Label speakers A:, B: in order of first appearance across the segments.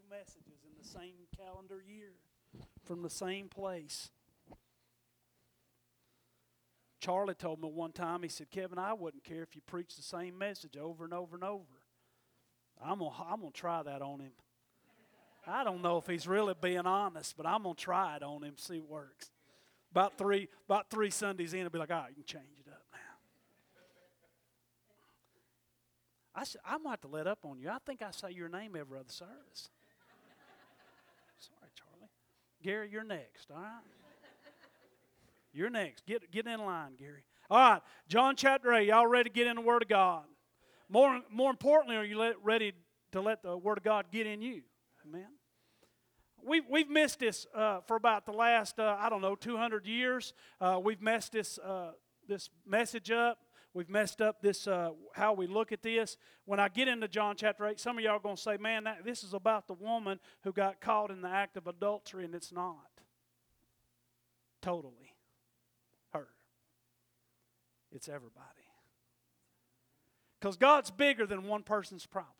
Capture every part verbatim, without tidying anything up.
A: messages in the same calendar year from the same place. Charlie told me one time, he said, Kevin, I wouldn't care if you preach the same message over and over and over. I'm going I'm to try that on him. I don't know if he's really being honest, but I'm going to try it on him, see if it works. About three, about three Sundays in, he'll be like, all right, you can change it up now. I said, I'm going to have to let up on you. I think I say your name every other service. Sorry, Charlie. Gary, you're next, all right? You're next. Get, get in line, Gary. All right, John chapter eight. Y'all ready to get in the Word of God? More, more importantly, are you let, ready to let the Word of God get in you? Amen. We've, we've missed this uh, for about the last, uh, I don't know, two hundred years. Uh, we've messed this, uh, this message up. We've messed up this uh, how we look at this. When I get into John chapter eight, some of y'all are going to say, man, that, this is about the woman who got caught in the act of adultery, and it's not. Totally. Her. It's everybody. Because God's bigger than one person's problems.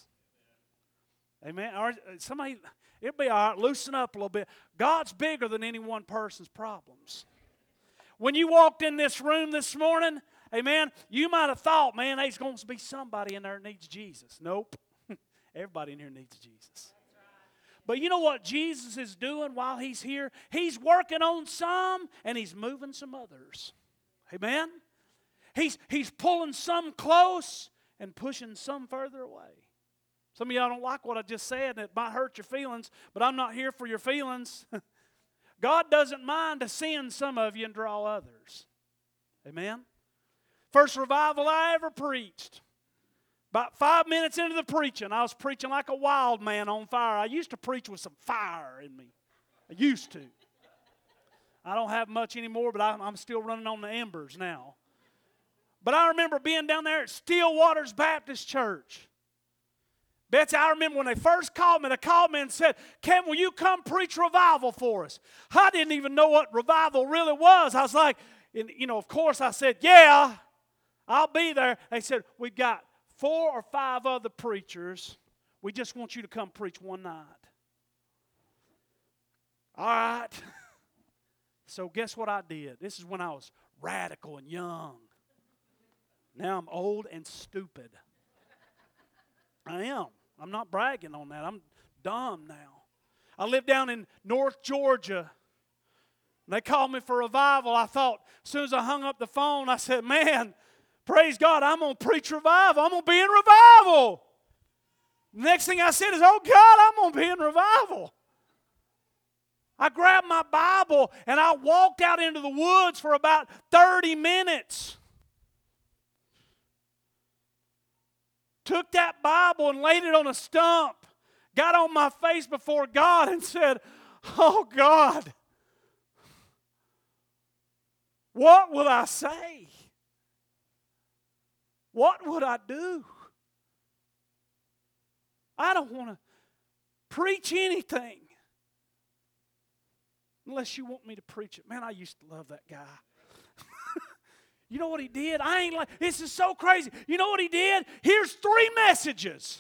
A: Amen. Or somebody, it'll be all right. Loosen up a little bit. God's bigger than any one person's problems. When you walked in this room this morning, amen, you might have thought, man, there's going to be somebody in there that needs Jesus. Nope. Everybody in here needs Jesus. But you know what Jesus is doing while He's here? He's working on some and He's moving some others. Amen? He's, he's pulling some close and pushing some further away. Some of y'all don't like what I just said, and it might hurt your feelings, but I'm not here for your feelings. God doesn't mind to send some of you and draw others. Amen? First revival I ever preached. About five minutes into the preaching, I was preaching like a wild man on fire. I used to preach with some fire in me. I used to. I don't have much anymore, but I'm still running on the embers now. But I remember being down there at Stillwaters Baptist Church. Betsy, I remember when they first called me, they called me and said, Kevin, will you come preach revival for us? I didn't even know what revival really was. I was like, and, you know, of course I said, yeah, I'll be there. They said, we've got four or five other preachers. We just want you to come preach one night. All right. So guess what I did? This is when I was radical and young. Now I'm old and stupid. I am. I'm not bragging on that. I'm dumb now. I live down in North Georgia. They called me for revival. I thought, as soon as I hung up the phone, I said, man, praise God, I'm going to preach revival. I'm going to be in revival. Next thing I said is, oh God, I'm going to be in revival. I grabbed my Bible and I walked out into the woods for about thirty minutes. Took that Bible and laid it on a stump. Got on my face before God and said, oh God, what will I say? What would I do? I don't want to preach anything unless you want me to preach it. Man, I used to love that guy. You know what he did? I ain't like, this is so crazy. You know what he did? Here's three messages.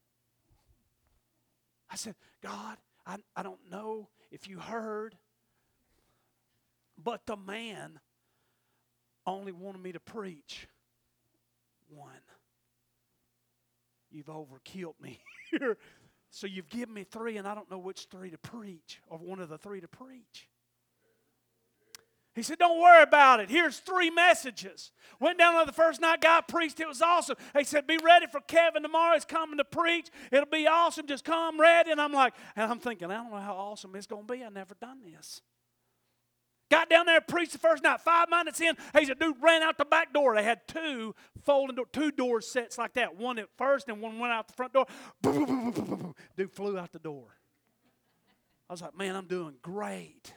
A: I said, God, I, I don't know if you heard, but the man only wanted me to preach one. You've overkilled me here. So you've given me three, and I don't know which three to preach, or one of the three to preach. He said, don't worry about it. Here's three messages. Went down there the first night, God preached. It was awesome. He said, be ready for Kevin tomorrow. He's coming to preach. It'll be awesome. Just come ready. And I'm like, and I'm thinking, I don't know how awesome it's going to be. I've never done this. Got down there, preached the first night. Five minutes in, he said, dude ran out the back door. They had two folding door, two door sets like that. One at first and one went out the front door. Boom, boom, boom, boom, boom, boom. Dude flew out the door. I was like, man, I'm doing great.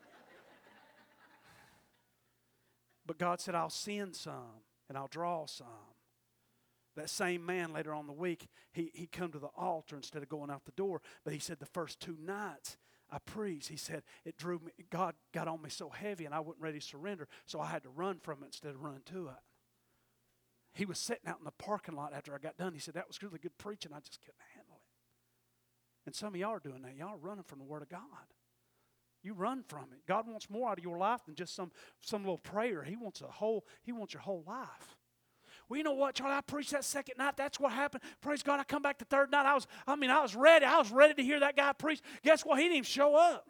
A: But God said, I'll send some and I'll draw some. That same man later on in the week, he, he come to the altar instead of going out the door. But he said the first two nights I preached, he said, it drew me, God got on me so heavy and I wasn't ready to surrender, so I had to run from it instead of run to it. He was sitting out in the parking lot after I got done. He said, that was really good preaching. I just couldn't handle it. And some of y'all are doing that. Y'all are running from the Word of God. You run from it. God wants more out of your life than just some, some little prayer. He wants a whole, He wants your whole life. Well, you know what, Charlie? I preached that second night. That's what happened. Praise God, I come back the third night. I was, I mean, I was ready. I was ready to hear that guy preach. Guess what? He didn't even show up.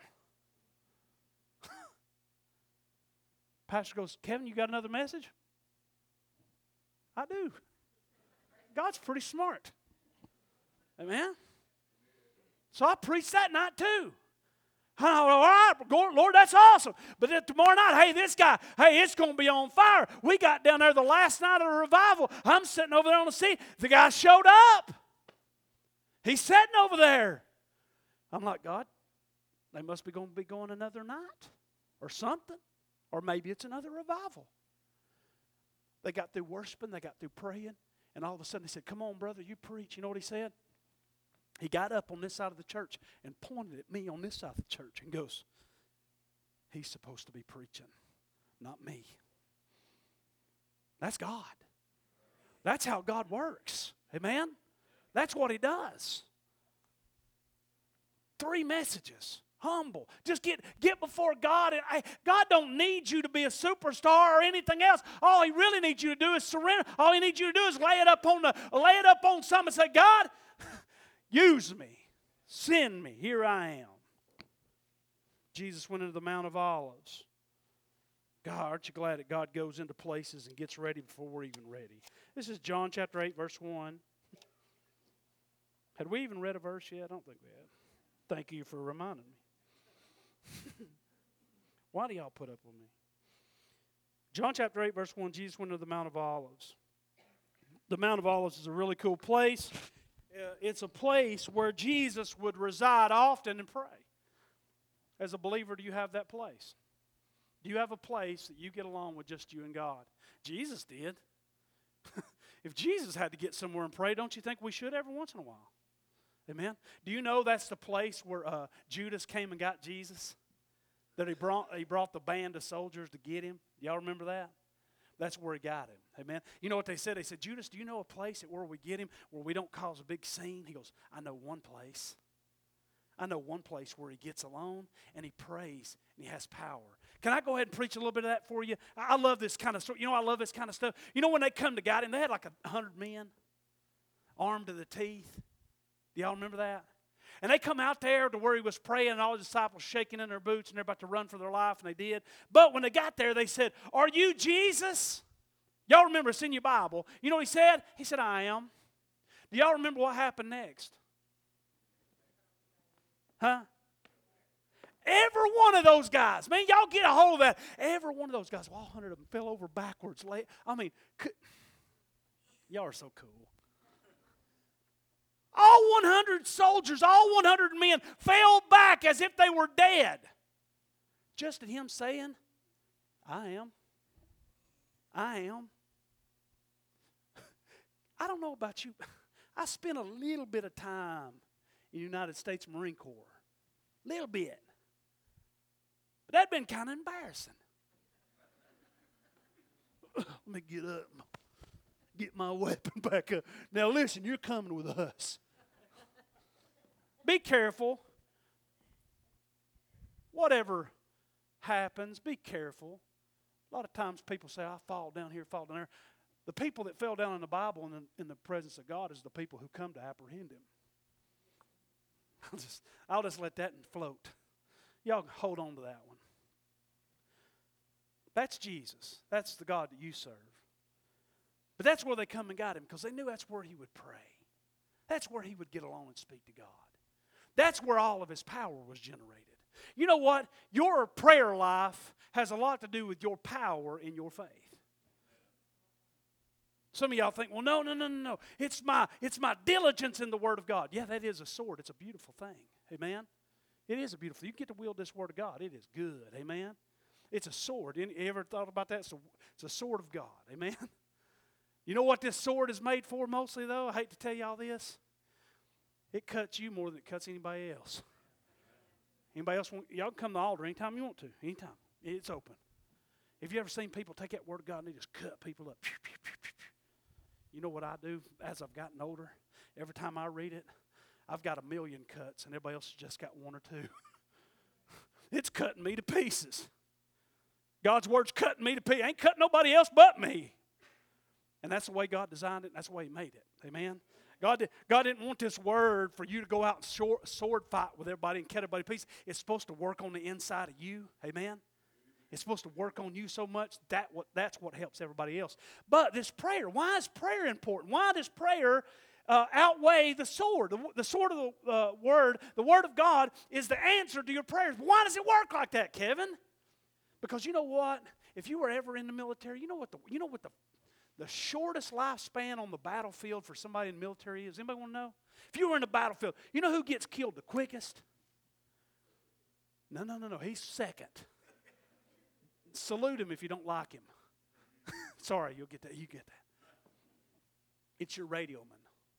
A: Pastor goes, Kevin, you got another message? I do. God's pretty smart. Amen? So I preached that night too. I thought, all right, Lord, that's awesome. But then tomorrow night, hey, this guy, hey, it's going to be on fire. We got down there the last night of the revival. I'm sitting over there on the seat. The guy showed up. He's sitting over there. I'm like, God, they must be going to be going another night or something. Or maybe it's another revival. They got through worshiping. They got through praying. And all of a sudden, they said, come on, brother, you preach. You know what he said? He got up on this side of the church and pointed at me on this side of the church and goes, he's supposed to be preaching, not me. That's God. That's how God works. Amen? That's what He does. Three messages. Humble. Just get, get before God. And I, God don't need you to be a superstar or anything else. All He really needs you to do is surrender. All He needs you to do is lay it up on the lay it up on something and say, God, use me. Send me. Here I am. Jesus went into the Mount of Olives. God, aren't you glad that God goes into places and gets ready before we're even ready? This is John chapter eight, verse one. Had we even read a verse yet? I don't think we had. Thank you for reminding me. Why do y'all put up with me? John chapter eight, verse one, Jesus went to the Mount of Olives. The Mount of Olives is a really cool place. Uh, it's a place where Jesus would reside often and pray. As a believer, do you have that place? Do you have a place that you get along with just you and God? Jesus did. If Jesus had to get somewhere and pray, don't you think we should every once in a while? Amen. Do you know that's the place where uh, Judas came and got Jesus? That he brought he brought the band of soldiers to get him. Y'all remember that? That's where he got him. Amen. You know what they said? They said, Judas, do you know a place where we get him where we don't cause a big scene? He goes, I know one place. I know one place where he gets alone and he prays and he has power. Can I go ahead and preach a little bit of that for you? I love this kind of stuff. You know, I love this kind of stuff. You know, when they come to God, and they had like a hundred men armed to the teeth. Do y'all remember that? And they come out there to where he was praying and all the disciples shaking in their boots and they're about to run for their life, and they did. But when they got there, they said, are you Jesus? Y'all remember, it's in your Bible. You know what he said? He said, I am. Do y'all remember what happened next? Huh? Every one of those guys, man, y'all get a hold of that. Every one of those guys, well, all hundred of them fell over backwards. I mean, could, y'all are so cool. All one hundred soldiers, all one hundred men fell back as if they were dead. Just at him saying, I am. I am. I don't know about you. I spent a little bit of time in the United States Marine Corps. A little bit. But that'd been kind of embarrassing. Let me get up. Get my weapon back up. Now listen, you're coming with us. Be careful. Whatever happens, be careful. A lot of times people say, I fall down here, fall down there. The people that fell down in the Bible in the, in the presence of God is the people who come to apprehend Him. I'll just, I'll just let that float. Y'all hold on to that one. That's Jesus. That's the God that you serve. But that's where they come and got Him, because they knew that's where He would pray. That's where He would get along and speak to God. That's where all of His power was generated. You know what? Your prayer life has a lot to do with your power in your faith. Some of y'all think, well, no, no, no, no, no. It's my, it's my diligence in the Word of God. Yeah, that is a sword. It's a beautiful thing. Amen? It is a beautiful thing. You get to wield this Word of God. It is good. Amen? It's a sword. You ever thought about that? It's a, it's a sword of God. Amen? You know what this sword is made for mostly, though? I hate to tell y'all this. It cuts you more than it cuts anybody else. Anybody else want, y'all can come to the altar anytime you want to. Anytime. It's open. Have you ever seen people take that Word of God and they just cut people up? You know what I do as I've gotten older? Every time I read it, I've got a million cuts, and everybody else has just got one or two. It's cutting me to pieces. God's word's cutting me to pieces. Ain't cutting nobody else but me. And that's the way God designed it, and that's the way He made it. Amen? God, did, God didn't want this word for you to go out and short, sword fight with everybody and cut everybody to pieces. It's supposed to work on the inside of you. Amen? It's supposed to work on you so much that what that's what helps everybody else. But this prayer, why is prayer important? Why does prayer uh, outweigh the sword? The, the sword of the uh, word, the word of God, is the answer to your prayers. Why does it work like that, Kevin? Because you know what? If you were ever in the military, you know what the you know what the the shortest lifespan on the battlefield for somebody in the military is. Anybody want to know? If you were in the battlefield, you know who gets killed the quickest? No, no, no, no. He's second. Salute him if you don't like him. Sorry, you'll get that. You get that. It's your radio man.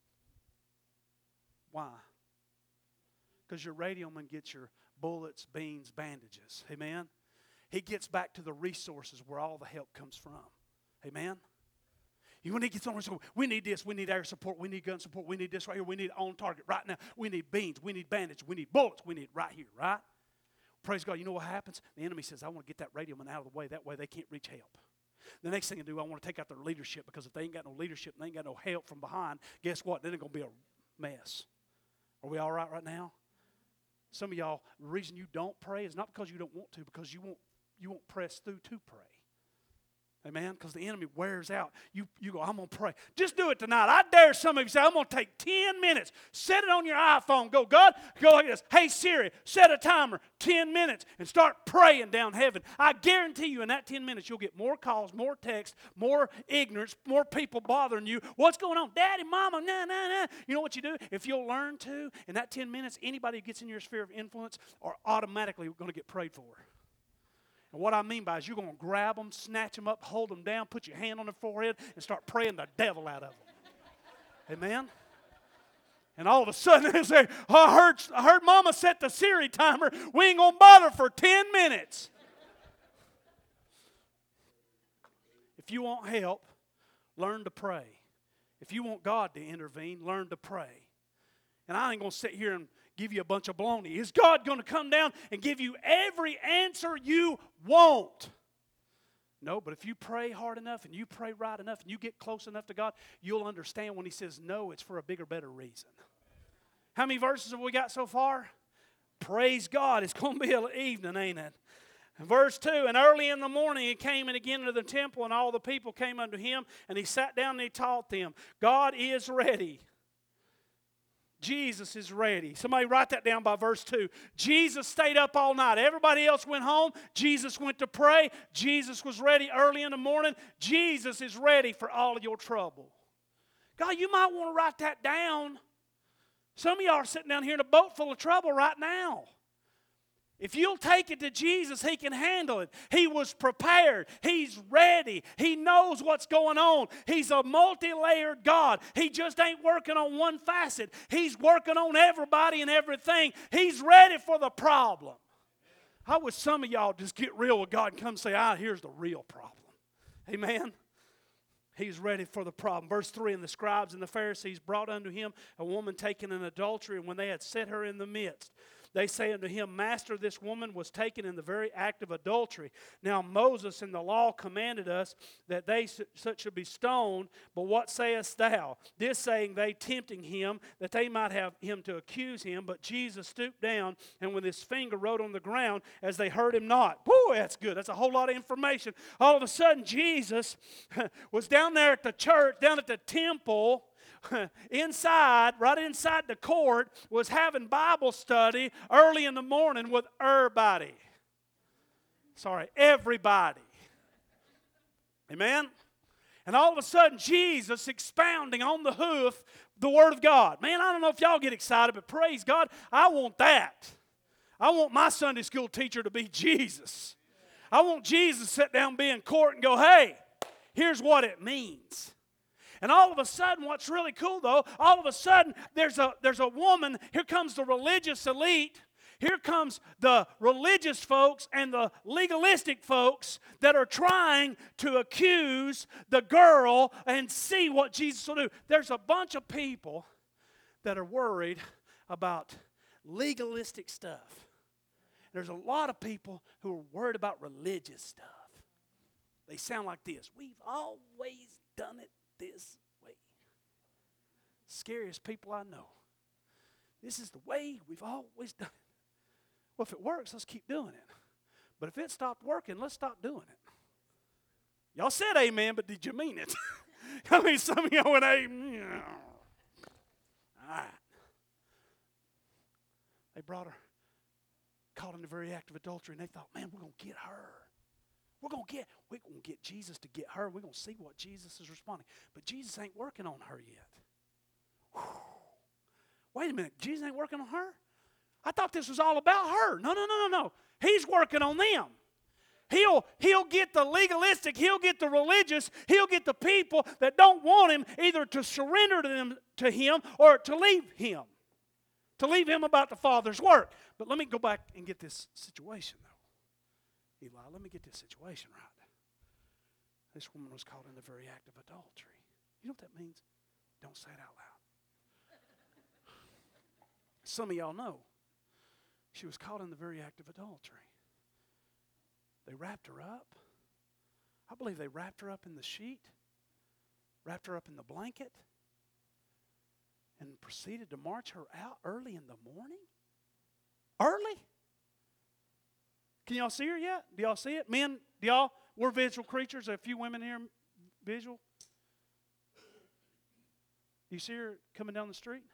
A: Why? Because your radio man gets your bullets, beans, bandages. Amen? He gets back to the resources where all the help comes from. Amen? You, when he gets on, we need this, we need air support, we need gun support, we need this right here, we need on target right now. We need beans, we need bandages, we need bullets, we need it right here, right? Praise God. You know what happens? The enemy says, I want to get that radio man out of the way. That way they can't reach help. The next thing I do, I want to take out their leadership, because if they ain't got no leadership and they ain't got no help from behind, guess what? Then it's going to be a mess. Are we all right right now? Some of y'all, the reason you don't pray is not because you don't want to, because you won't, you won't press through to pray. Amen? Because the enemy wears out. You, you go, I'm going to pray. Just do it tonight. I dare some of you say, I'm going to take ten minutes. Set it on your iPhone. Go, God, go like this. Hey, Siri, set a timer, ten minutes, and start praying down heaven. I guarantee you in that ten minutes, you'll get more calls, more texts, more ignorance, more people bothering you. What's going on? Daddy, Mama, nah, nah, nah. You know what you do? If you'll learn to, in that ten minutes, anybody who gets in your sphere of influence are automatically going to get prayed for. And what I mean by is you're going to grab them, snatch them up, hold them down, put your hand on their forehead, and start praying the devil out of them. Amen? And all of a sudden they say, oh, I heard, I heard Mama set the Siri timer. We ain't going to bother for ten minutes. If you want help, learn to pray. If you want God to intervene, learn to pray. And I ain't going to sit here and give you a bunch of baloney. Is God going to come down and give you every answer you want? No, but if you pray hard enough and you pray right enough and you get close enough to God, you'll understand when He says no, it's for a bigger, better reason. How many verses have we got so far? Praise God. It's going to be an evening, ain't it? Verse two, and early in the morning he came and again into the temple, and all the people came unto him, and he sat down and he taught them. God is ready. Jesus is ready. Somebody write that down by verse two. Jesus stayed up all night. Everybody else went home. Jesus went to pray. Jesus was ready early in the morning. Jesus is ready for all of your trouble. God, you might want to write that down. Some of y'all are sitting down here in a boat full of trouble right now. If you'll take it to Jesus, He can handle it. He was prepared. He's ready. He knows what's going on. He's a multi-layered God. He just ain't working on one facet. He's working on everybody and everything. He's ready for the problem. How would some of y'all just get real with God and come say, ah, here's the real problem. Amen? He's ready for the problem. Verse three, and the scribes and the Pharisees brought unto him a woman taken in adultery, and when they had set her in the midst, they say unto him, Master, this woman was taken in the very act of adultery. Now Moses in the law commanded us that they such should be stoned, but what sayest thou? This saying they tempting him, that they might have him to accuse him. But Jesus stooped down, and with his finger wrote on the ground, as they heard him not. Boy, that's good. That's a whole lot of information. All of a sudden, Jesus was down there at the church, down at the temple, inside, right inside the court, was having Bible study early in the morning with everybody. Sorry, everybody. Amen? And all of a sudden, Jesus expounding on the hoof the Word of God. Man, I don't know if y'all get excited, but praise God, I want that. I want my Sunday school teacher to be Jesus. I want Jesus to sit down and be in court and go, hey, here's what it means. And all of a sudden, what's really cool though, all of a sudden, there's a, there's a woman, here comes the religious elite, here comes the religious folks and the legalistic folks that are trying to accuse the girl and see what Jesus will do. There's a bunch of people that are worried about legalistic stuff. There's a lot of people who are worried about religious stuff. They sound like this. We've always done it this way. Scariest people I know. This is the way we've always done it. Well, if it works, let's keep doing it. But if it stopped working, let's stop doing it. Y'all said amen, but did you mean it? I mean, some of y'all went amen. All right. They brought her, caught in the very act of adultery, and they thought, man, we're going to get her. We're going to get, we're going to get Jesus to get her. We're going to see what Jesus is responding. But Jesus ain't working on her yet. Whew. Wait a minute, Jesus ain't working on her? I thought this was all about her. No, no, no, no, no. He's working on them. He'll, he'll get the legalistic, he'll get the religious, he'll get the people that don't want him either to surrender to them to him or to leave him. To leave him about the Father's work. But let me go back and get this situation, though. Eli, let me get this situation right. This woman was caught in the very act of adultery. You know what that means? Don't say it out loud. Some of y'all know. She was caught in the very act of adultery. They wrapped her up. I believe they wrapped her up in the sheet, wrapped her up in the blanket, and proceeded to march her out early in the morning. Early? Can y'all see her yet? Do y'all see it? Men, do y'all? We're visual creatures. There are a few women here visual. Do you see her coming down the street?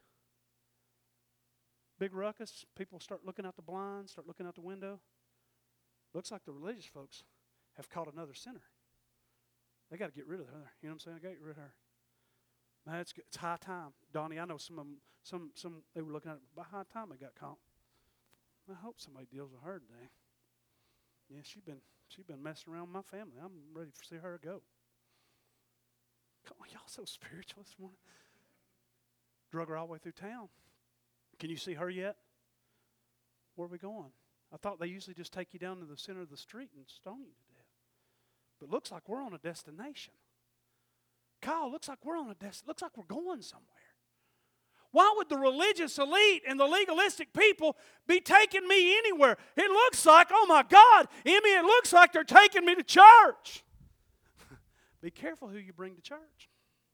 A: Big ruckus. People start looking out the blinds, start looking out the window. Looks like the religious folks have caught another sinner. They got to get rid of her. You know what I'm saying? I got to get rid of her. Man, it's, it's high time. Donnie, I know some of them, some, some, they were looking at it. By high time they got caught. I hope somebody deals with her today. Yeah, she's been, she's been messing around with my family. I'm ready to see her go. Come on, y'all so spiritual this morning. Drug her all the way through town. Can you see her yet? Where are we going? I thought they usually just take you down to the center of the street and stone you to death. But looks like we're on a destination. Kyle, looks like we're on a destination. Looks like we're going somewhere. Why would the religious elite and the legalistic people be taking me anywhere? It looks like, oh my God, Emmy, it looks like they're taking me to church. Be careful who you bring to church.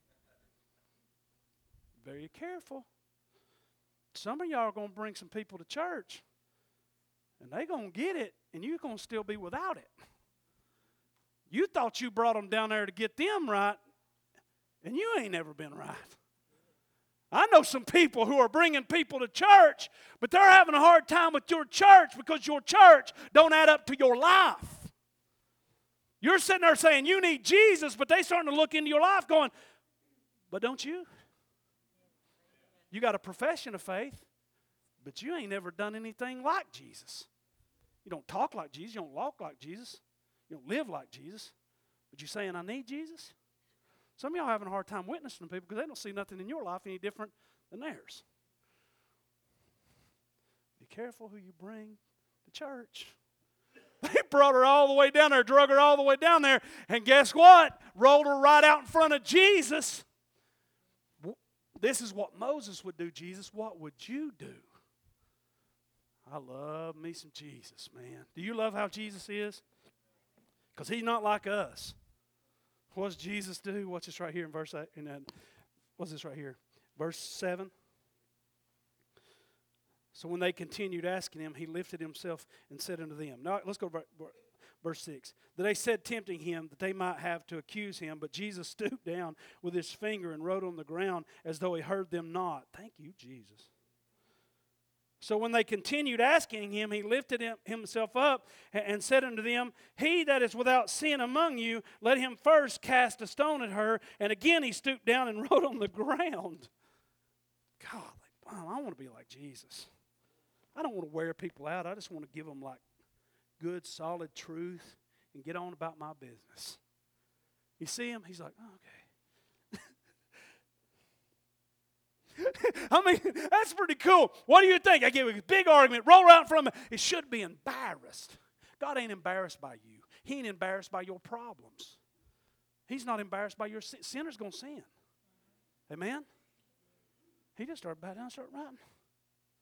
A: Very careful. Some of y'all are going to bring some people to church, and they're going to get it, and you're going to still be without it. You thought you brought them down there to get them right, and you ain't never been right. I know some people who are bringing people to church, but they're having a hard time with your church because your church don't add up to your life. You're sitting there saying you need Jesus, but they starting to look into your life going, but don't you? You got a profession of faith, but you ain't never done anything like Jesus. You don't talk like Jesus. You don't walk like Jesus. You don't live like Jesus. But you saying, I need Jesus? Some of y'all are having a hard time witnessing to people because they don't see nothing in your life any different than theirs. Be careful who you bring to church. They brought her all the way down there, drug her all the way down there, and guess what? Rolled her right out in front of Jesus. This is what Moses would do, Jesus. What would you do? I love me some Jesus, man. Do you love how Jesus is? Because he's not like us. What does Jesus do? What's this right here in verse eight? In that, what's this right here? Verse seven. So when they continued asking him, he lifted himself and said unto them. Now let's go to verse six. That they said, tempting him, that they might have to accuse him. But Jesus stooped down with his finger and wrote on the ground as though he heard them not. Thank you, Jesus. So when they continued asking him, he lifted him, himself up and said unto them, he that is without sin among you, let him first cast a stone at her. And again he stooped down and wrote on the ground. God, wow, I want to be like Jesus. I don't want to wear people out. I just want to give them like good, solid truth and get on about my business. You see him? He's like, oh, okay. I mean, that's pretty cool. What do you think? I gave a big argument, roll out from it. It should be embarrassed. God ain't embarrassed by you. He ain't embarrassed by your problems. He's not embarrassed by your sin. Sinner's going to sin. Amen? He just started bowing down and started writing.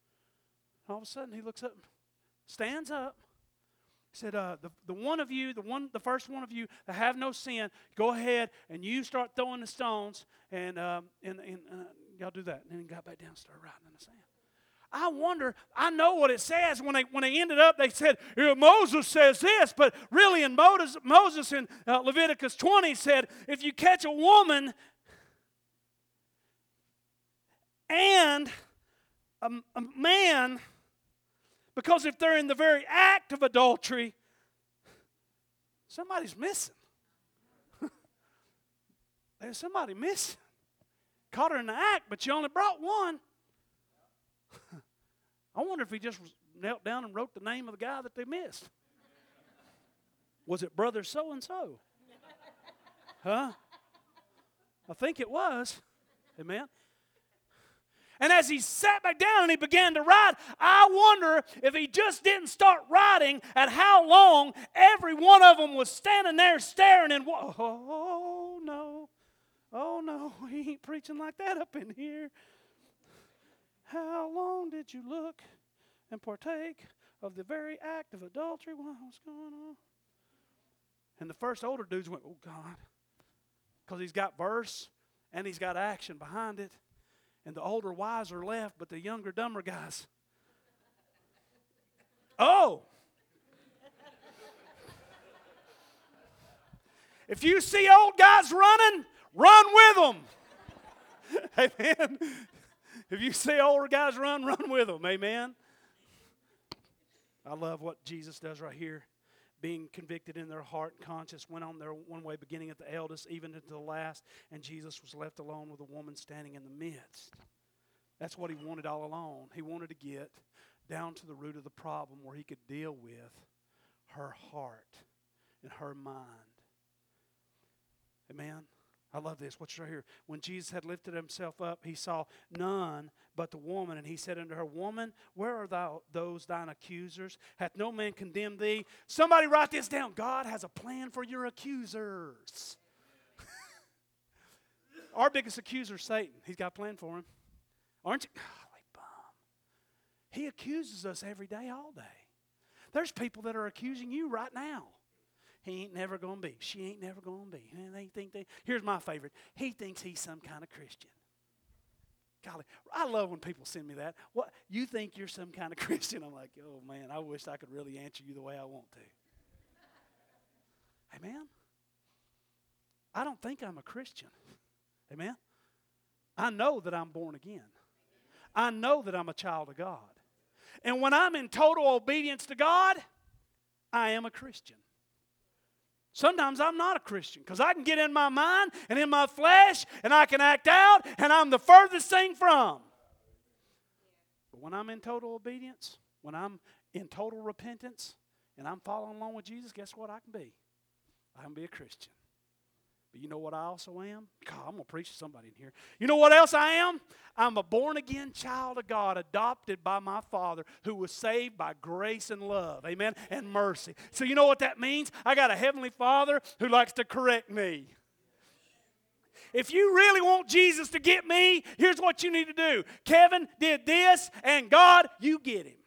A: All of a sudden, he looks up, stands up. He said, uh, the, the one of you, the one, the first one of you that have no sin, go ahead and you start throwing the stones, and, um, and, and uh, y'all do that. And then he got back down and started writing in the sand. I wonder, I know what it says. When they, when they ended up, they said, yeah, Moses says this, but really in Moses, Moses in uh, Leviticus twenty said, if you catch a woman and a, a man, because if they're in the very act of adultery, somebody's missing. There's somebody missing. Caught her in the act, but you only brought one. I wonder if he just knelt down and wrote the name of the guy that they missed. Was it brother so-and-so? Huh? I think it was. Amen. And as he sat back down and he began to write, I wonder if he just didn't start writing at how long every one of them was standing there staring and, oh, no. Oh, no, he ain't preaching like that up in here. How long did you look and partake of the very act of adultery? What's going on? And the first older dudes went, oh, God. Because he's got verse and he's got action behind it. And the older, wiser left, but the younger, dumber guys. Oh. If you see old guys running, run with them. Amen. If you see older guys run, run with them. Amen. I love what Jesus does right here. Being convicted in their heart and conscience, went on their one way, beginning at the eldest, even to the last, and Jesus was left alone with a woman standing in the midst. That's what he wanted all along. He wanted to get down to the root of the problem where he could deal with her heart and her mind. Amen. I love this. What's right here? When Jesus had lifted himself up, he saw none but the woman. And he said unto her, Woman, where are thou, those thine accusers? Hath no man condemned thee? Somebody write this down. God has a plan for your accusers. Our biggest accuser is Satan. He's got a plan for him. Aren't you? Golly bum. He accuses us every day, all day. There's people that are accusing you right now. He ain't never going to be. She ain't never going to be. And they think they, here's my favorite. He thinks he's some kind of Christian. Golly, I love when people send me that. What, you think you're some kind of Christian? I'm like, oh, man, I wish I could really answer you the way I want to. Amen? I don't think I'm a Christian. Amen? I know that I'm born again. I know that I'm a child of God. And when I'm in total obedience to God, I am a Christian. Sometimes I'm not a Christian because I can get in my mind and in my flesh and I can act out and I'm the furthest thing from. But when I'm in total obedience, when I'm in total repentance and I'm following along with Jesus, guess what I can be? I can be a Christian. But you know what I also am? God, I'm going to preach to somebody in here. You know what else I am? I'm a born-again child of God, adopted by my Father, who was saved by grace and love, amen, and mercy. So you know what that means? I got a heavenly Father who likes to correct me. If you really want Jesus to get me, here's what you need to do. Kevin did this, and God, you get him.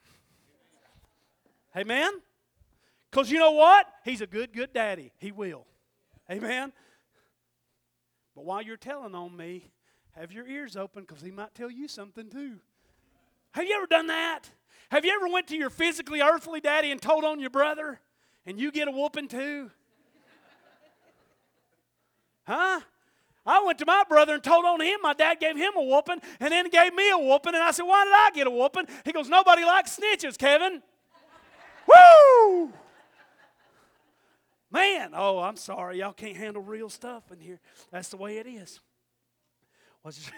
A: Amen? Because you know what? He's a good, good daddy. He will. Amen? But while you're telling on me, have your ears open because he might tell you something too. Have you ever done that? Have you ever went to your physically earthly daddy and told on your brother and you get a whooping too? Huh? I went to my brother and told on him. My dad gave him a whooping and then gave me a whooping. And I said, why did I get a whooping? He goes, nobody likes snitches, Kevin. Woo! Man, oh, I'm sorry. Y'all can't handle real stuff in here. That's the way it is. What's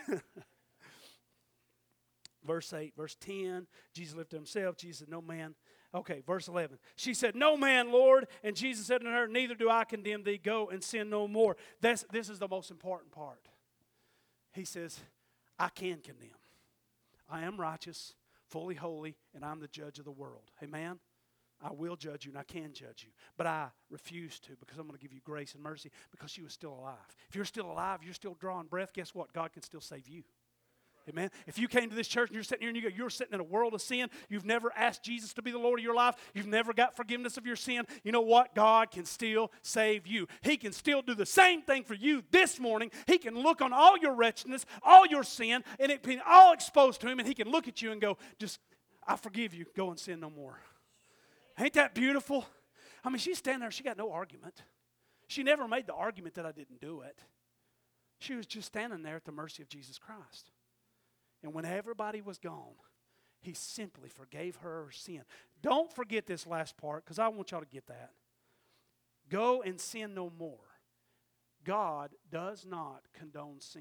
A: verse eight, verse ten, Jesus lifted himself. Jesus said, no man. Okay, verse eleven. She said, no man, Lord. And Jesus said to her, neither do I condemn thee. Go and sin no more. That's, this is the most important part. He says, I can condemn. I am righteous, fully holy, and I'm the judge of the world. Amen? I will judge you and I can judge you. But I refuse to because I'm going to give you grace and mercy because you are still alive. If you're still alive, you're still drawing breath, guess what? God can still save you. Amen. If you came to this church and you're sitting here and you go, you're sitting in a world of sin, you've never asked Jesus to be the Lord of your life, you've never got forgiveness of your sin, you know what? God can still save you. He can still do the same thing for you this morning. He can look on all your wretchedness, all your sin, and it being all exposed to Him, and He can look at you and go, just, I forgive you. Go and sin no more. Ain't that beautiful? I mean, she's standing there. She got no argument. She never made the argument that I didn't do it. She was just standing there at the mercy of Jesus Christ. And when everybody was gone, He simply forgave her her sin. Don't forget this last part, because I want y'all to get that. Go and sin no more. God does not condone sin.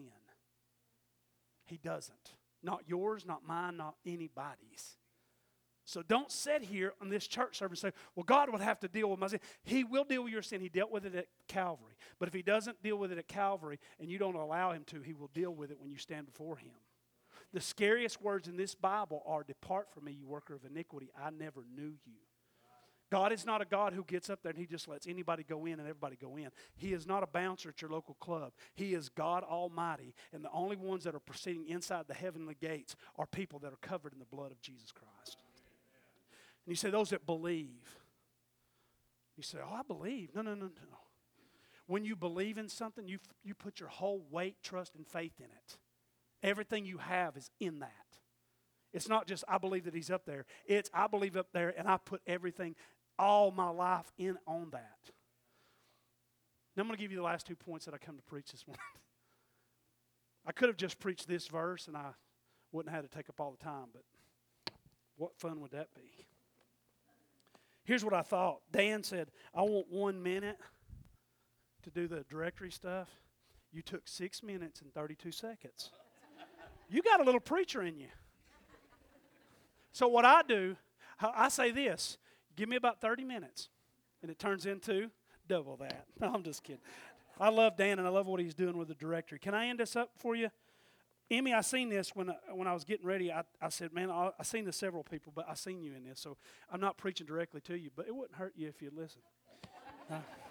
A: He doesn't. Not yours, not mine, not anybody's. So don't sit here on this church service and say, well, God would have to deal with my sin. He will deal with your sin. He dealt with it at Calvary. But if He doesn't deal with it at Calvary and you don't allow Him to, He will deal with it when you stand before Him. The scariest words in this Bible are, depart from me, you worker of iniquity. I never knew you. God is not a God who gets up there and He just lets anybody go in and everybody go in. He is not a bouncer at your local club. He is God Almighty, and the only ones that are proceeding inside the heavenly gates are people that are covered in the blood of Jesus Christ. And you say, those that believe. You say, oh, I believe. No, no, no, no. When you believe in something, you, you put your whole weight, trust, and faith in it. Everything you have is in that. It's not just, I believe that He's up there. It's, I believe up there, and I put everything, all my life in on that. Now I'm going to give you the last two points that I come to preach this morning. I could have just preached this verse, and I wouldn't have had to take up all the time, but what fun would that be? Here's what I thought. Dan said, I want one minute to do the directory stuff. You took six minutes and thirty-two seconds. You got a little preacher in you. So what I do, I say this, give me about thirty minutes, and it turns into double that. No, I'm just kidding. I love Dan, and I love what he's doing with the directory. Can I end this up for you? Emmy, I seen this when I, when I was getting ready. I, I said, man, I, I seen this several people, but I seen you in this, so I'm not preaching directly to you, but it wouldn't hurt you if you'd listen. Uh,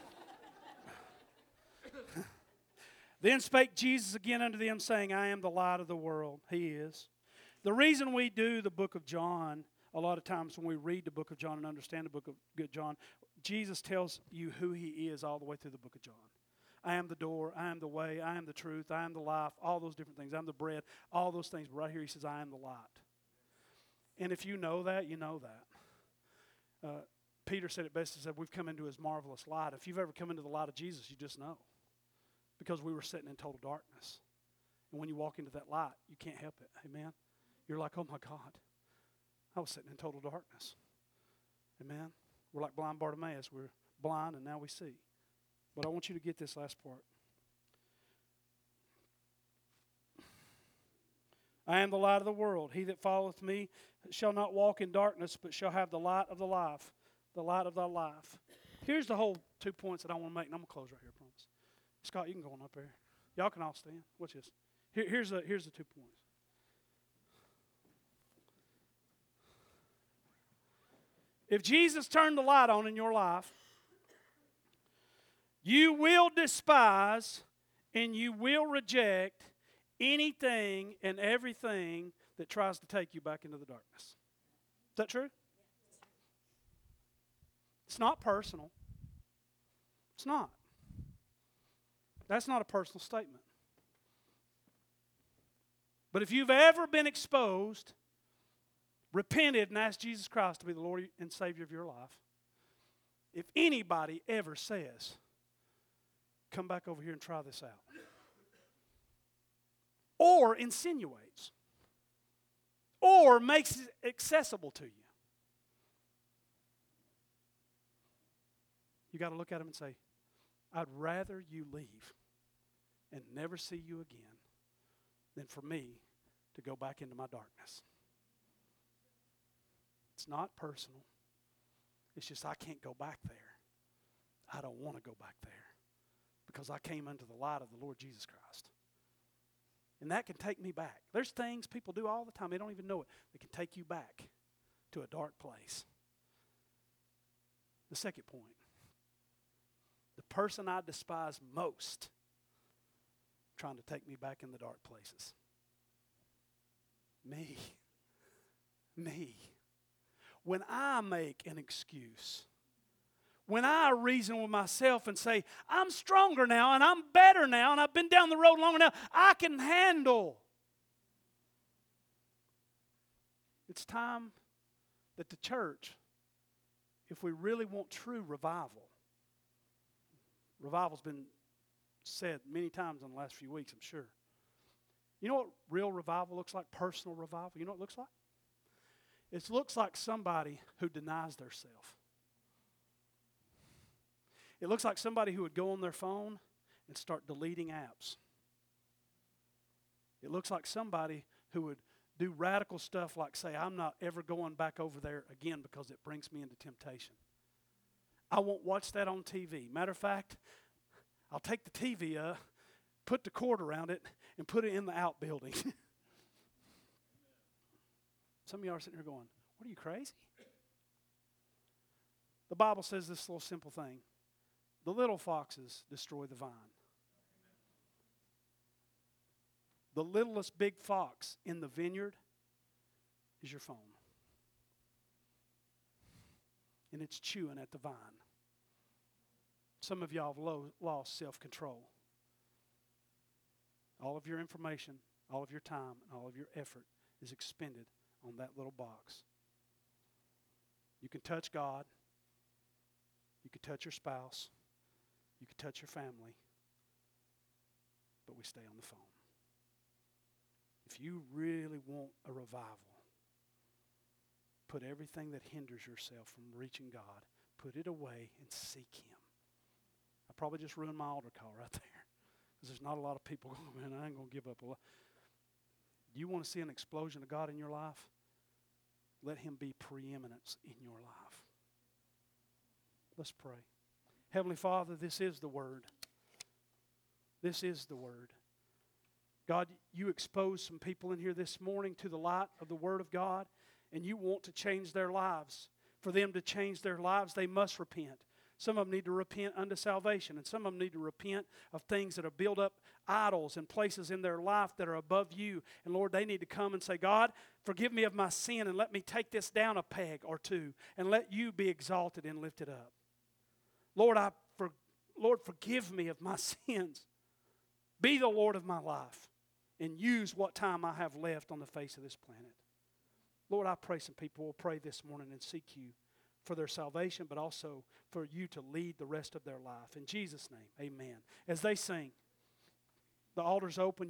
A: Then spake Jesus again unto them, saying, I am the light of the world. He is. The reason we do the book of John, a lot of times when we read the book of John and understand the book of Good John, Jesus tells you who He is all the way through the book of John. I am the door, I am the way, I am the truth, I am the life, all those different things. I'm the bread, all those things. But right here He says, I am the light. And if you know that, you know that. Uh, Peter said it best. He said, we've come into His marvelous light. If you've ever come into the light of Jesus, you just know. Because we were sitting in total darkness. And when you walk into that light, you can't help it. Amen? You're like, oh my God, I was sitting in total darkness. Amen? We're like blind Bartimaeus. We're blind and now we see. But I want you to get this last part. I am the light of the world. He that followeth me shall not walk in darkness, but shall have the light of the life, the light of thy life. Here's the whole two points that I want to make, and I'm going to close right here, I promise. Scott, you can go on up there. Y'all can all stand. Watch this. Here, here's, the, here's the two points. If Jesus turned the light on in your life, you will despise and you will reject anything and everything that tries to take you back into the darkness. Is that true? It's not personal. It's not. That's not a personal statement. But if you've ever been exposed, repented, and asked Jesus Christ to be the Lord and Savior of your life, if anybody ever says, come back over here and try this out, or insinuates, or makes it accessible to you, you got to look at them and say, I'd rather you leave and never see you again than for me to go back into my darkness. It's not personal. It's just I can't go back there. I don't want to go back there because I came under the light of the Lord Jesus Christ. And that can take me back. There's things people do all the time. They don't even know it. They can take you back to a dark place. The second point. The person I despise most trying to take me back in the dark places. Me. Me. When I make an excuse, when I reason with myself and say, I'm stronger now and I'm better now and I've been down the road long enough, I can handle. It's time that the church, if we really want true revival, revival's been said many times in the last few weeks, I'm sure. You know what real revival looks like? Personal revival. You know what it looks like? It looks like somebody who denies their self. It looks like somebody who would go on their phone and start deleting apps. It looks like somebody who would do radical stuff like say, I'm not ever going back over there again because it brings me into temptation. I won't watch that on T V. Matter of fact, I'll take the T V up, put the cord around it, and put it in the outbuilding. Some of y'all are sitting here going, what are you, crazy? The Bible says this little simple thing. The little foxes destroy the vine. The littlest big fox in the vineyard is your phone. And it's chewing at the vine. Some of y'all have lo- lost self-control. All of your information, all of your time, and all of your effort is expended on that little box. You can touch God. You can touch your spouse. You can touch your family. But we stay on the phone. If you really want a revival, put everything that hinders yourself from reaching God, put it away and seek Him. I probably just ruined my altar call right there. Because there's not a lot of people going, man, I ain't going to give up a lot. Do you want to see an explosion of God in your life? Let Him be preeminence in your life. Let's pray. Heavenly Father, this is the Word. This is the Word. God, you exposed some people in here this morning to the light of the Word of God, and you want to change their lives. For them to change their lives, they must repent. Some of them need to repent unto salvation, and some of them need to repent of things that have built up idols and places in their life that are above you. And Lord, they need to come and say, God, forgive me of my sin, and let me take this down a peg or two, and let you be exalted and lifted up. Lord, I for, Lord, forgive me of my sins. Be the Lord of my life, and use what time I have left on the face of this planet. Lord, I pray some people will pray this morning and seek you for their salvation, but also for you to lead the rest of their life. In Jesus' name, amen. As they sing, the altar's open.